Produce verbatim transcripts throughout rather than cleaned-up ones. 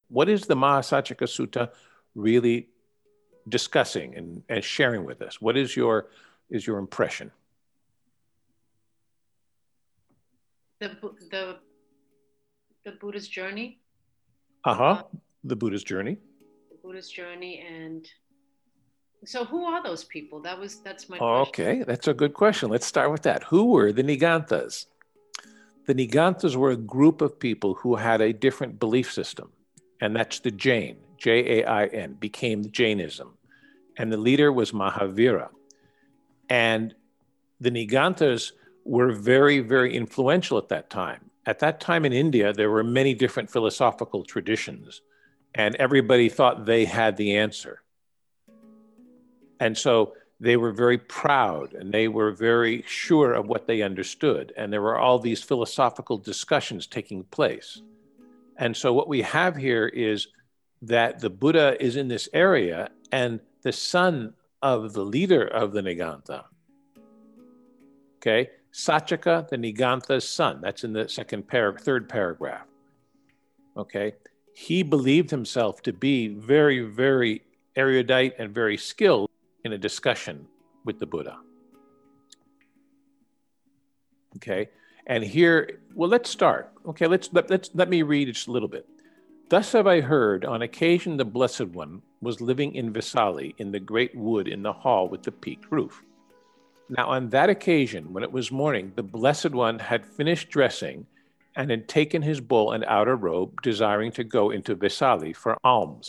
What is the Mahasachaka Sutta really discussing and, and sharing with us? What is your is your impression? The the the Buddha's journey. Uh-huh. The Buddha's journey. The Buddha's journey, and so who are those people? That was that's my question. Okay, that's a good question. Let's start with that. Who were the Niganthas? The Niganthas were a group of people who had a different belief system, and that's the Jain, J A I N, became Jainism. And the leader was Mahavira. And the Niganthas were very, very influential at that time. At that time in India, there were many different philosophical traditions, and everybody thought they had the answer. And so they were very proud and they were very sure of what they understood. And there were all these philosophical discussions taking place. And so what we have here is that the Buddha is in this area, and the son of the leader of the Nigantha, okay, Sachaka, the Nigantha's son, that's in the second par- third paragraph, okay, he believed himself to be very, very erudite and very skilled in a discussion with the Buddha. Okay, and here, well, let's start. Okay, let's let, let's let me read just a little bit. Thus have I heard, on occasion the Blessed One was living in Vesali, in the great wood in the hall with the peaked roof. Now on that occasion, when it was morning, the Blessed One had finished dressing and had taken his bowl and outer robe, desiring to go into Vesali for alms.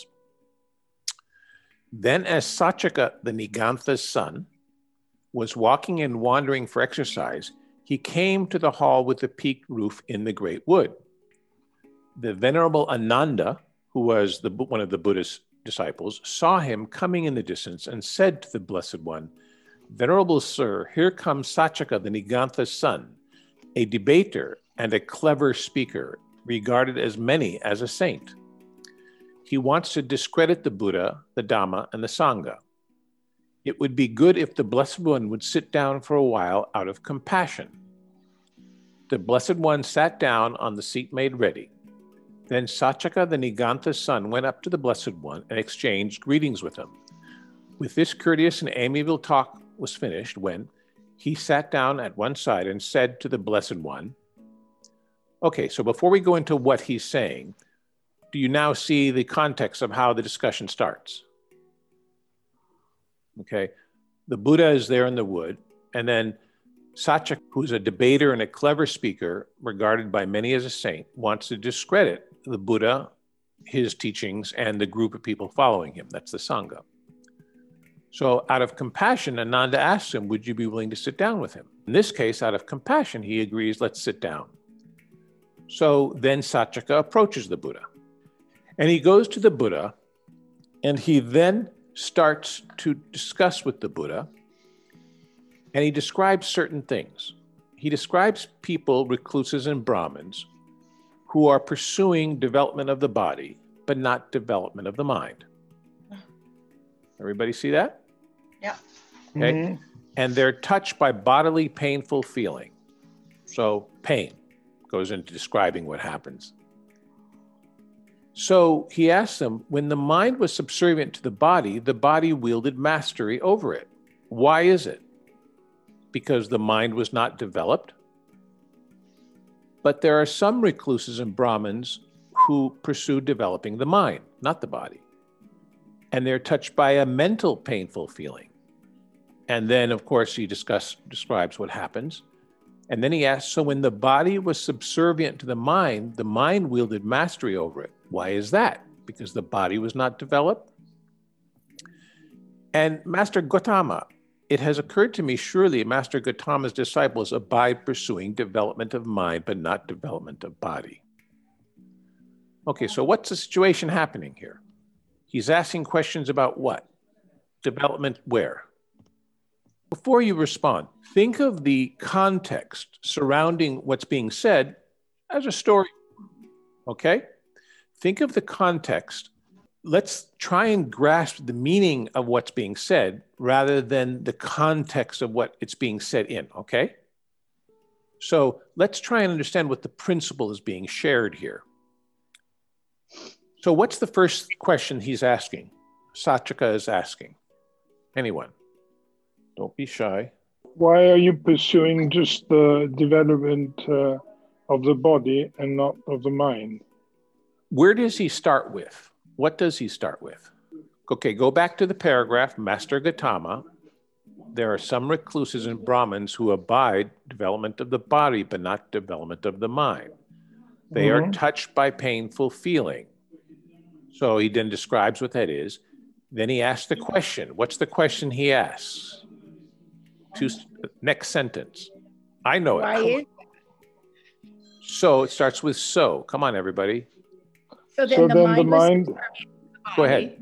Then as Sachaka, the Nigantha's son, was walking and wandering for exercise, he came to the hall with the peaked roof in the great wood. The Venerable Ananda, who was the, one of the Buddha's disciples, saw him coming in the distance and said to the Blessed One, "Venerable Sir, here comes Sachaka, the Nigantha's son, a debater and a clever speaker, regarded as many as a saint. He wants to discredit the Buddha, the Dhamma, and the Sangha. It would be good if the Blessed One would sit down for a while out of compassion." The Blessed One sat down on the seat made ready. Then Sachaka, the Nigantha's son, went up to the Blessed One and exchanged greetings with him. With this courteous and amiable talk was finished when he sat down at one side and said to the Blessed One, okay, so before we go into what he's saying, do you now see the context of how the discussion starts? Okay, the Buddha is there in the wood, and then Sachaka, who's a debater and a clever speaker, regarded by many as a saint, wants to discredit the Buddha, his teachings, and the group of people following him. That's the Sangha. So out of compassion, Ananda asks him, would you be willing to sit down with him? In this case, out of compassion, he agrees, let's sit down. So then Sachaka approaches the Buddha. And he goes to the Buddha, and he then starts to discuss with the Buddha, and he describes certain things. He describes people, recluses and Brahmins, who are pursuing development of the body, but not development of the mind. Everybody see that? Yeah. Okay. Mm-hmm. And they're touched by bodily painful feeling. So pain goes into describing what happens. So he asks them, when the mind was subservient to the body, the body wielded mastery over it. Why is it? Because the mind was not developed? But there are some recluses and Brahmins who pursue developing the mind, not the body. And they're touched by a mental painful feeling. And then, of course, he discuss, describes what happens. And then he asks, so when the body was subservient to the mind, the mind wielded mastery over it. Why is that? Because the body was not developed? And Master Gautama, it has occurred to me, surely Master Gautama's disciples abide pursuing development of mind, but not development of body. Okay, so what's the situation happening here? He's asking questions about what? Development where? Before you respond, think of the context surrounding what's being said as a story, okay? Think of the context. Let's try and grasp the meaning of what's being said rather than the context of what it's being said in, okay? So let's try and understand what the principle is being shared here. So what's the first question he's asking? Satyaka is asking. Anyone? Don't be shy. Why are you pursuing just the development uh, of the body and not of the mind? Where does he start with? What does he start with? Okay, go back to the paragraph, Master Gautama. There are some recluses and Brahmins who abide development of the body, but not development of the mind. They mm-hmm. are touched by painful feeling. So he then describes what that is. Then he asks the question. What's the question he asks? Two, next sentence. I know Why it. Is so it starts with so. Come on, everybody. So then, so the, then mind the mind. Go ahead.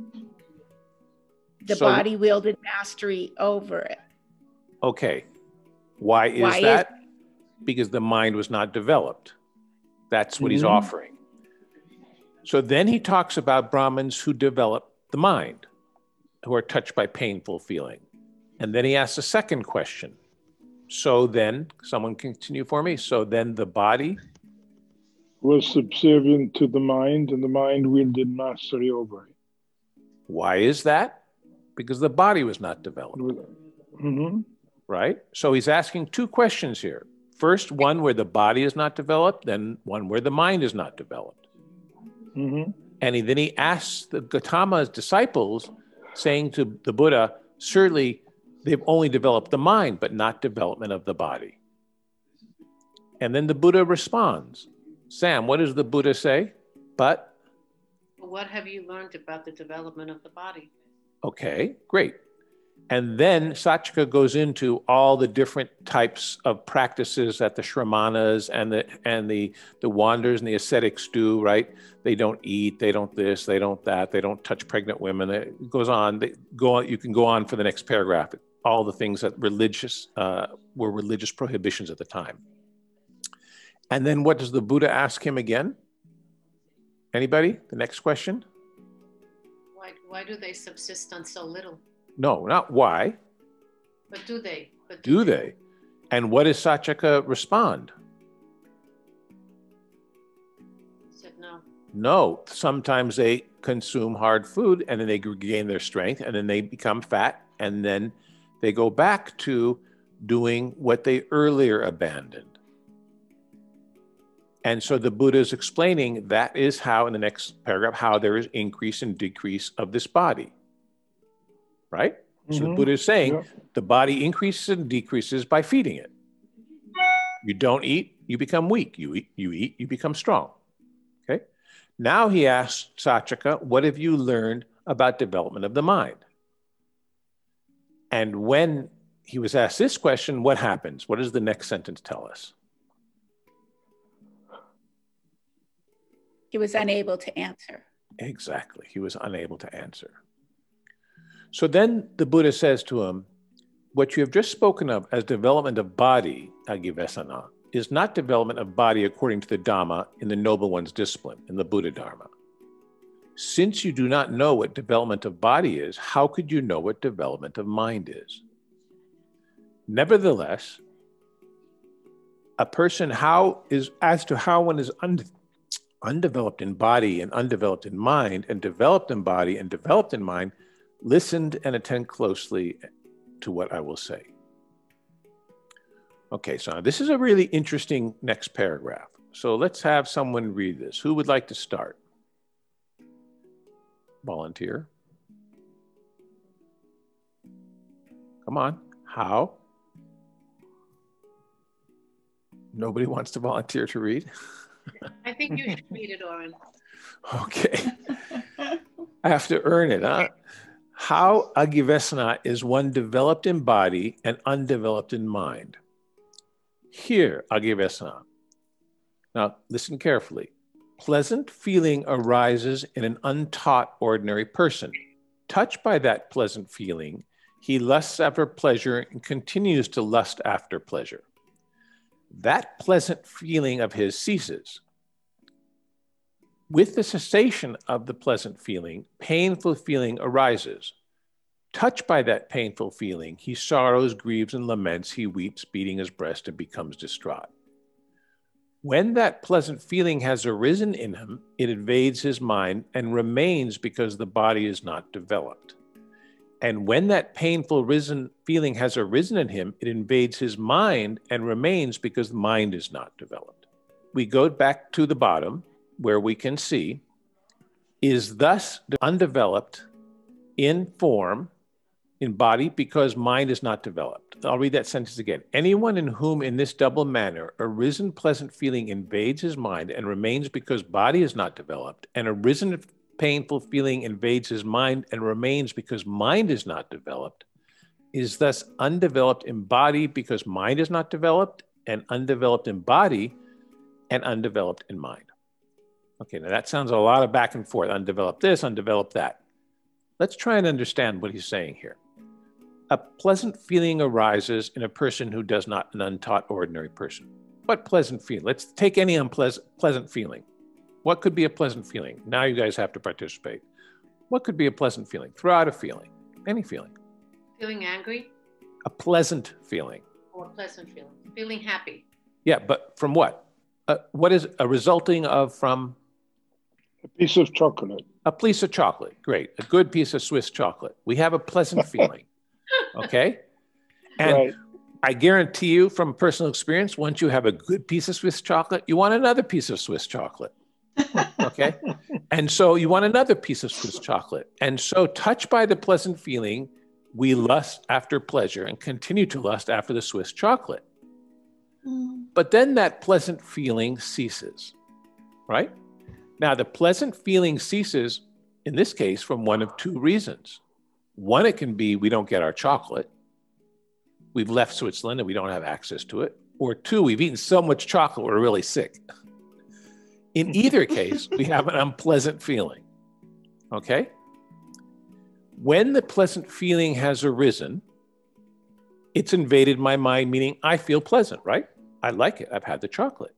The so, body wielded mastery over it. Okay. Why is Why that? Is because the mind was not developed. That's what mm-hmm. he's offering. So then he talks about Brahmins who develop the mind, who are touched by painful feeling. And then he asks a second question. So then, someone continue for me. So then the body was subservient to the mind, and the mind wielded mastery over it. Why is that? Because the body was not developed. Mm-hmm. Right? So he's asking two questions here. First, one where the body is not developed, then one where the mind is not developed. Mm-hmm. And he, then he asks the Gautama's disciples, saying to the Buddha, surely they've only developed the mind, but not development of the body. And then the Buddha responds. Sam, what does the Buddha say? But? What have you learned about the development of the body? Okay, great. And then Satyaka goes into all the different types of practices that the Shramanas and the and the, the wanderers and the ascetics do, right? They don't eat, they don't this, they don't that, they don't touch pregnant women. It goes on. They go on. You can go on for the next paragraph. All the things that religious uh, were religious prohibitions at the time. And then what does the Buddha ask him again? Anybody? The next question? Why, why do they subsist on so little? No, not why. But do they? But do, do they? they? And what does Satyaka respond? He said no. No. Sometimes they consume hard food and then they regain their strength and then they become fat and then they go back to doing what they earlier abandoned. And so the Buddha is explaining that is how, in the next paragraph, how there is increase and decrease of this body. Right? Mm-hmm. So the Buddha is saying yeah. the body increases and decreases by feeding it. You don't eat, you become weak. You eat, you eat, you become strong. Okay? Now he asks Satyaka, what have you learned about development of the mind? And when he was asked this question, what happens? What does the next sentence tell us? He was unable to answer. Exactly. He was unable to answer. So then the Buddha says to him, what you have just spoken of as development of body, Agivesana, is not development of body according to the Dhamma in the Noble One's discipline, in the Buddha Dharma. Since you do not know what development of body is, how could you know what development of mind is? Nevertheless, a person how is as to how one is un, undeveloped in body and undeveloped in mind, and developed in body and developed in mind, listened and attend closely to what I will say. Okay, so this is a really interesting next paragraph. So let's have someone read this. Who would like to start? Volunteer. Come on. How? Nobody wants to volunteer to read? I think you should read it, Oren. Okay. I have to earn it, huh? How Agivesana is one developed in body and undeveloped in mind. Here, Agivesana. Now, listen carefully. Pleasant feeling arises in an untaught ordinary person. Touched by that pleasant feeling, he lusts after pleasure and continues to lust after pleasure. That pleasant feeling of his ceases. With the cessation of the pleasant feeling, painful feeling arises. Touched by that painful feeling, he sorrows, grieves, and laments. He weeps, beating his breast, and becomes distraught. When that pleasant feeling has arisen in him, it invades his mind and remains because the body is not developed. And when that painful risen feeling has arisen in him, it invades his mind and remains because the mind is not developed. We go back to the bottom where we can see is thus undeveloped in form, in body, because mind is not developed. I'll read that sentence again. Anyone in whom in this double manner arisen pleasant feeling invades his mind and remains because body is not developed, and arisen painful feeling invades his mind and remains because mind is not developed, is thus undeveloped in body because mind is not developed, and undeveloped in body and undeveloped in mind. Okay, now that sounds a lot of back and forth, undeveloped this, undeveloped that. Let's try and understand what he's saying here. A pleasant feeling arises in a person who does not, an untaught ordinary person. What pleasant feeling? Let's take any unpleasant pleasant feeling. What could be a pleasant feeling? Now you guys have to participate. What could be a pleasant feeling? Throw out a feeling, any feeling. Feeling angry A pleasant feeling. or a pleasant feeling? Feeling happy. Yeah, but from what? Uh, what is a resulting of from? A piece of chocolate. A piece of chocolate, great. A good piece of Swiss chocolate. We have a pleasant feeling, okay? And Right. I guarantee you from personal experience, once you have a good piece of Swiss chocolate, you want another piece of Swiss chocolate, okay? And so you want another piece of Swiss chocolate. And so touched by the pleasant feeling, we lust after pleasure and continue to lust after the Swiss chocolate. But then that pleasant feeling ceases, right? Now, the pleasant feeling ceases, in this case, from one of two reasons. One, it can be we don't get our chocolate. We've left Switzerland and we don't have access to it. Or two, we've eaten so much chocolate, we're really sick. In either case, we have an unpleasant feeling, okay? When the pleasant feeling has arisen, it's invaded my mind, meaning I feel pleasant, right? I like it, I've had the chocolate.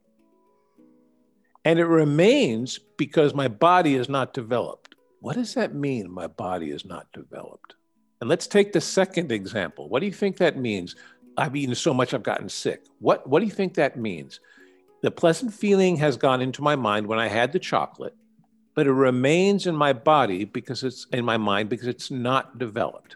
And it remains because my body is not developed. What does that mean, my body is not developed? And let's take the second example. What do you think that means? I've eaten so much I've gotten sick. What, what do you think that means? The pleasant feeling has gone into my mind when I had the chocolate, but it remains in my body because it's in my mind because it's not developed.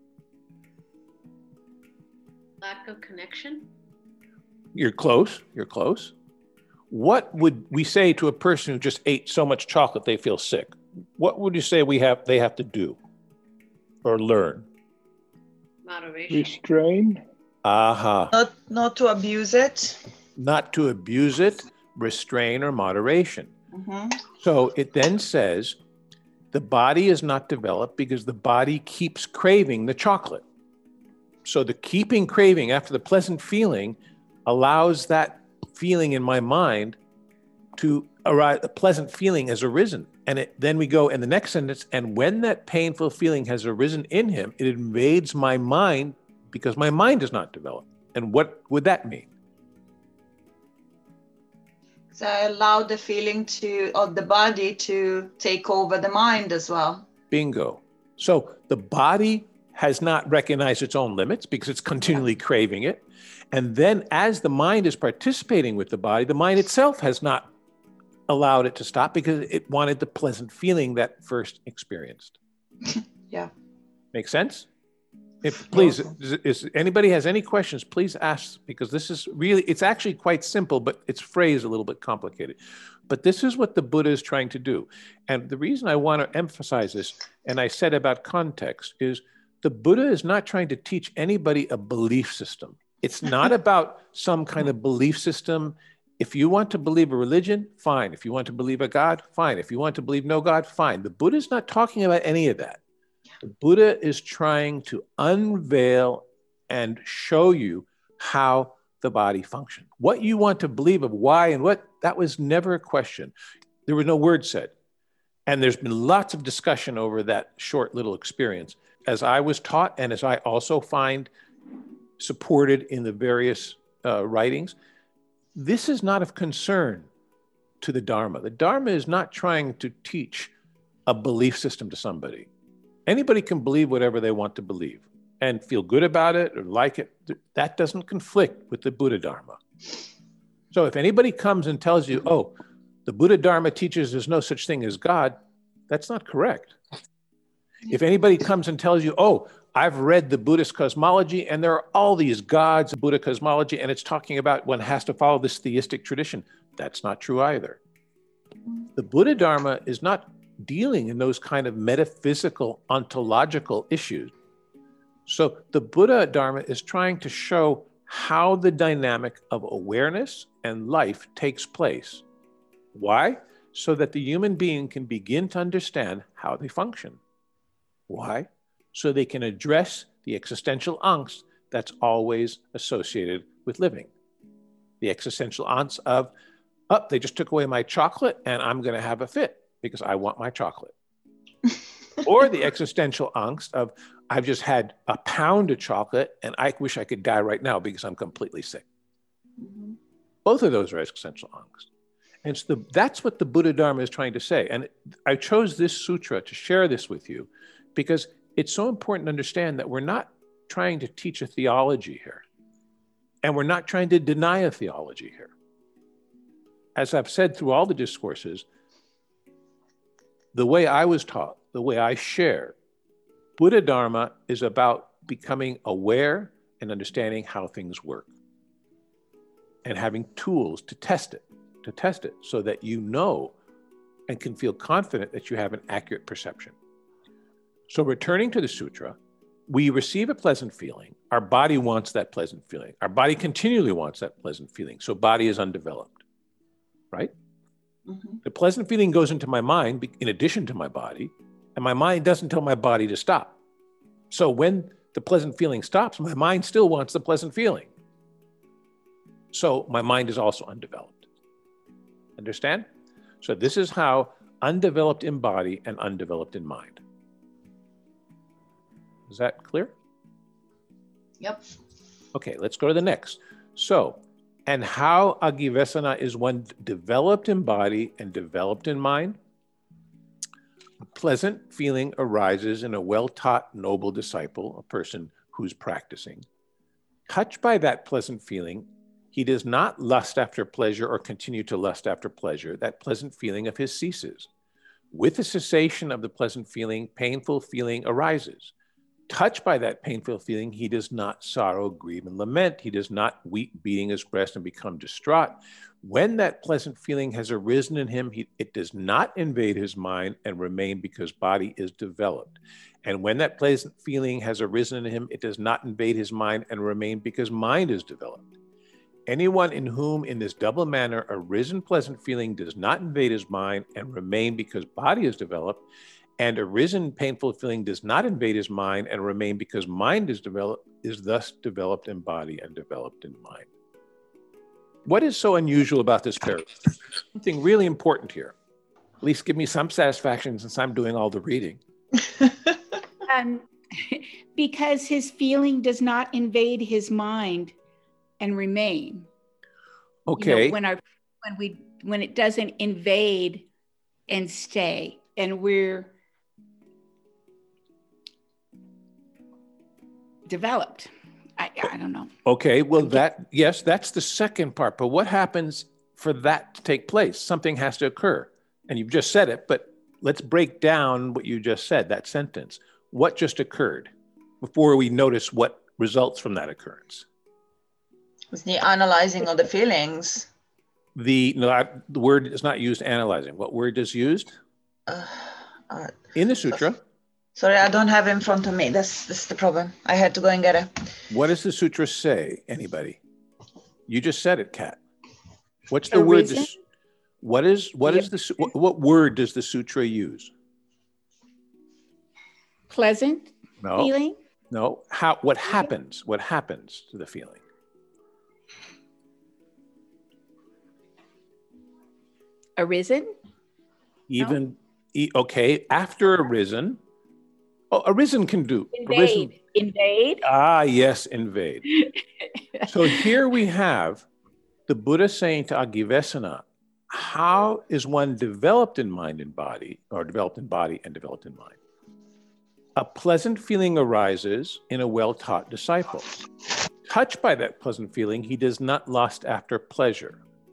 Lack of connection. You're close, you're close. What would we say to a person who just ate so much chocolate they feel sick? What would you say we have they have to do or learn? Moderation. Restrain. Aha. Not not to abuse it. Not to abuse it, restrain, or moderation. Mhm. So it then says the body is not developed because the body keeps craving the chocolate. So the keeping craving after the pleasant feeling allows that feeling in my mind to arise, a pleasant feeling has arisen. And it, then we go in the next sentence, and when that painful feeling has arisen in him, it invades my mind because my mind is not developed. And what would that mean? So I allow the feeling to of the body to take over the mind as well. Bingo. So the body has not recognized its own limits because it's continually craving it. And then as the mind is participating with the body, the mind itself has not allowed it to stop because it wanted the pleasant feeling that first experienced. Yeah. Make sense? If please, is, is anybody has any questions, please ask, because this is really, it's actually quite simple, but it's phrased a little bit complicated. But this is what the Buddha is trying to do. And the reason I want to emphasize this, and I said about context, is the Buddha is not trying to teach anybody a belief system. It's not about some kind of belief system. If you want to believe a religion, fine. If you want to believe a God, fine. If you want to believe no God, fine. The Buddha is not talking about any of that. The Buddha is trying to unveil and show you how the body functions. What you want to believe of why and what, that was never a question. There were no words said. And there's been lots of discussion over that short little experience. As I was taught, and as I also find supported in the various uh, writings, this is not of concern to the Dharma. The Dharma is not trying to teach a belief system to somebody. Anybody can believe whatever they want to believe and feel good about it or like it. That doesn't conflict with the Buddha Dharma. So if anybody comes and tells you, oh, the Buddha Dharma teaches there's no such thing as God, that's not correct. If anybody comes and tells you, oh, I've read the Buddhist cosmology and there are all these gods of Buddha cosmology and it's talking about one has to follow this theistic tradition, that's not true either. The Buddha Dharma is not dealing in those kind of metaphysical, ontological issues. So the Buddha Dharma is trying to show how the dynamic of awareness and life takes place. Why? So that the human being can begin to understand how they function. Why? So they can address the existential angst that's always associated with living. The existential angst of, oh, they just took away my chocolate and I'm going to have a fit because I want my chocolate. Or the existential angst of, I've just had a pound of chocolate and I wish I could die right now because I'm completely sick. Mm-hmm. Both of those are existential angst. And so the, that's what the Buddha Dharma is trying to say. And I chose this sutra to share this with you because it's so important to understand that we're not trying to teach a theology here. And we're not trying to deny a theology here. As I've said through all the discourses, the way I was taught, the way I share, Buddha Dharma is about becoming aware and understanding how things work and having tools to test it, to test it so that you know and can feel confident that you have an accurate perception. So returning to the sutra, we receive a pleasant feeling. Our body wants that pleasant feeling. Our body continually wants that pleasant feeling. So body is undeveloped, right? Mm-hmm. The pleasant feeling goes into my mind in addition to my body, and my mind doesn't tell my body to stop. So when the pleasant feeling stops, my mind still wants the pleasant feeling. So my mind is also undeveloped. Understand? So this is how undeveloped in body and undeveloped in mind. Is that clear? Yep. Okay, let's go to the next. So, and how Agivesana is one developed in body and developed in mind? A pleasant feeling arises in a well-taught, noble disciple, a person who's practicing. Touched by that pleasant feeling, he does not lust after pleasure or continue to lust after pleasure. That pleasant feeling of his ceases. With the cessation of the pleasant feeling, painful feeling arises. Touched by that painful feeling, he does not sorrow, grieve, and lament. He does not weep, beating his breast, and become distraught. When that pleasant feeling has arisen in him, he, it does not invade his mind and remain because body is developed. And when that pleasant feeling has arisen in him, it does not invade his mind and remain because mind is developed. Anyone in whom in this double manner arisen pleasant feeling does not invade his mind and remain because body is developed, and arisen painful feeling does not invade his mind and remain because mind is developed, is thus developed in body and developed in mind. What is so unusual about this paragraph? Something really important here. At least give me some satisfaction since I'm doing all the reading. um, because his feeling does not invade his mind and remain. Okay. You know, when our when we when it doesn't invade and stay, and we're developed. I, I don't know. Okay, well that, yes, that's the second part, but what happens for that to take place? Something has to occur. And you've just said it, but let's break down what you just said, that sentence. What just occurred before we notice what results from that occurrence? It's the analyzing of the feelings. The, no, I, the word is not used analyzing. What word is used? Uh, uh, In the sutra. Sorry, I don't have it in front of me. That's, that's the problem. I had to go and get it. What does the sutra say, anybody? You just said it, Kat. What's the word? This, what is, what is the, what, what word does the sutra use? Pleasant no, feeling? No. How, what happens? What happens to the feeling? Arisen? Even, No? e, okay, after arisen. Oh, arisen can do. Invade. Arisen. Invade? Ah, yes, invade. So here we have the Buddha saying to Agivesana, how is one developed in mind and body, or developed in body and developed in mind? A pleasant feeling arises in a well-taught disciple. Touched by that pleasant feeling, he does not lust after pleasure.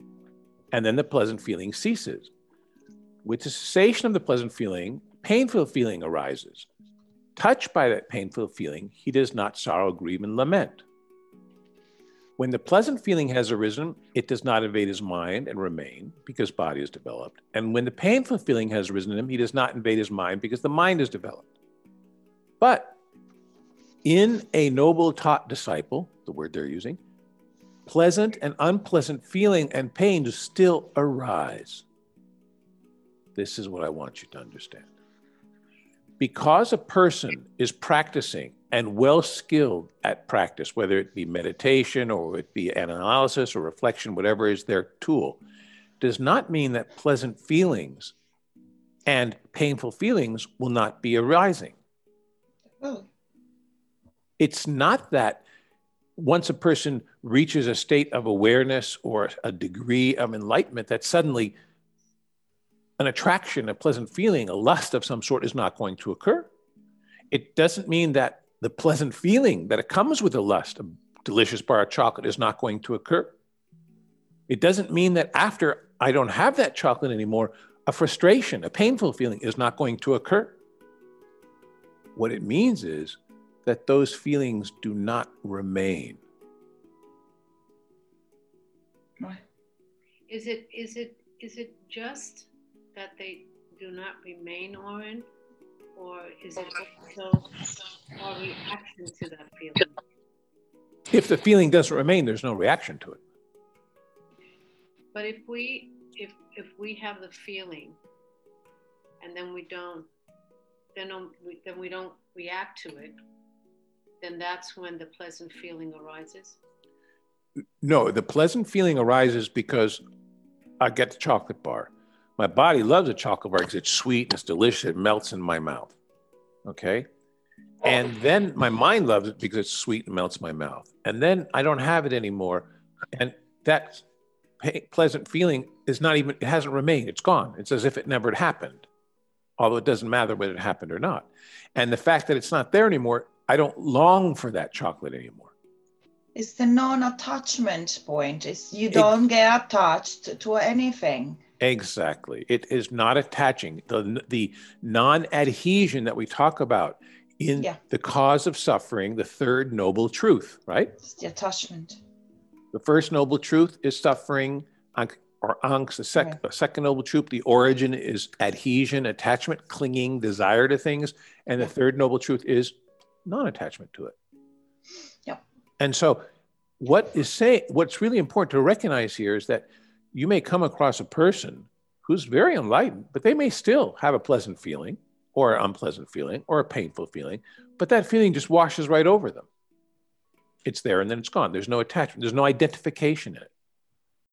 and then the pleasant feeling ceases. With the cessation of the pleasant feeling, painful feeling arises. Touched by that painful feeling, he does not sorrow, grieve, and lament. When the pleasant feeling has arisen, it does not invade his mind and remain because body is developed. And when the painful feeling has arisen in him, he does not invade his mind because the mind is developed. But in a noble taught disciple, the word they're using, pleasant and unpleasant feeling and pain do still arise. This is what I want you to understand. Because a person is practicing and well skilled at practice, whether it be meditation or it be analysis or reflection, whatever is their tool, does not mean that pleasant feelings and painful feelings will not be arising. Oh. It's not that once a person reaches a state of awareness or a degree of enlightenment that suddenly an attraction, a pleasant feeling, a lust of some sort is not going to occur. It doesn't mean that the pleasant feeling that it comes with a lust, a delicious bar of chocolate, is not going to occur. It doesn't mean that after I don't have that chocolate anymore, a frustration, a painful feeling is not going to occur. What it means is that those feelings do not remain. Is it is it is it just that they do not remain, Oren, or is it also a reaction to that feeling? If the feeling doesn't remain, there's no reaction to it. But if we if if we have the feeling and then we don't then um, we, then we don't react to it, then that's when the pleasant feeling arises. No, the pleasant feeling arises because I get the chocolate bar. My body loves a chocolate bar because it's sweet, it's delicious, it melts in my mouth. Okay? And then my mind loves it because it's sweet and melts in my mouth. And then I don't have it anymore. And that pleasant feeling is not even, it hasn't remained, it's gone. It's as if it never had happened, although it doesn't matter whether it happened or not. And the fact that it's not there anymore, I don't long for that chocolate anymore. It's the non-attachment point. It's you don't it, get attached to anything. Exactly. It is not attaching. The, the non-adhesion that we talk about in yeah. the cause of suffering, the third noble truth, right? It's the attachment. The first noble truth is suffering, or angst. The, sec- right. the second noble truth, the origin, is adhesion, attachment, clinging, desire to things. And the yeah. third noble truth is non-attachment to it. Yep. And so what is saying, what's really important to recognize here is that you may come across a person who's very enlightened, but they may still have a pleasant feeling or an unpleasant feeling or a painful feeling, but that feeling just washes right over them. It's there and then it's gone. There's no attachment. There's no identification in it.